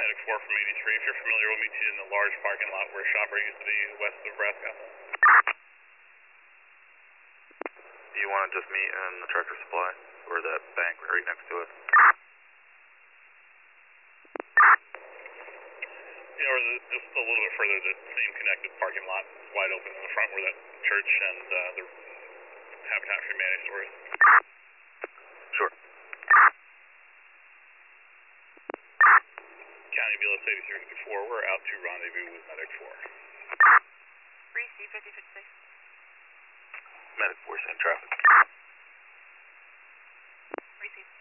Medic 4 from 83. If you're familiar, we'll meet you in the large parking lot where Shopper used to be west of Nebraska. Do you want to just meet in the Tractor Supply or that bank right next to it? Yeah, or just a little bit further, the same connected parking lot wide open in the front where that church and the Habitat for Humanity store is. Sure. County BLS 8354, we're out to rendezvous with Medic 4. Reese, 5056. Medic 4 same traffic. Reese.